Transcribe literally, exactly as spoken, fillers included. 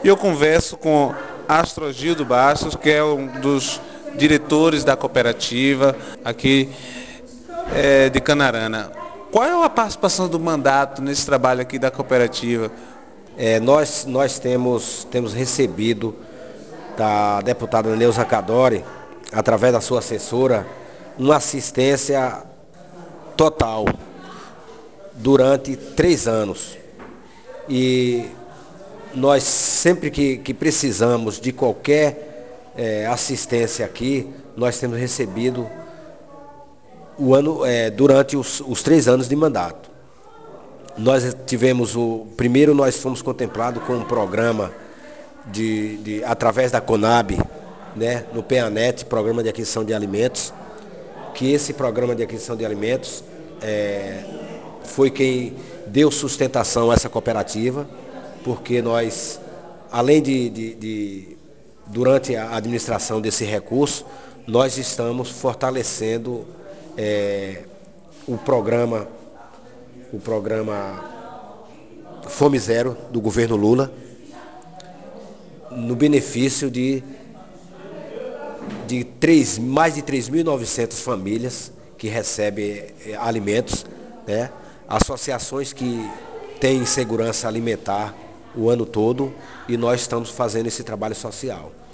e eu converso com Astrogildo Bastos, que é um dos diretores da cooperativa aqui é, de Canarana. Qual é a participação do mandato nesse trabalho aqui da cooperativa? É, nós nós temos, temos recebido da deputada Neuza Cadore, através da sua assessora, uma assistência total durante três anos. E nós sempre que, que precisamos de qualquer é, assistência aqui, nós temos recebido o ano, é, durante os, os três anos de mandato. Nós tivemos o primeiro, nós fomos contemplados com um programa de, de através da Conab, né, no PEANET, Programa de Aquisição de Alimentos, que esse programa de aquisição de alimentos é, foi quem deu sustentação a essa cooperativa, porque nós, além de, de, de durante a administração desse recurso, nós estamos fortalecendo é, o programa, o programa Fome Zero do governo Lula, no benefício de, de três, mais de três mil e novecentas famílias que recebem eh, alimentos, né? Associações que têm segurança alimentar o ano todo, e nós estamos fazendo esse trabalho social.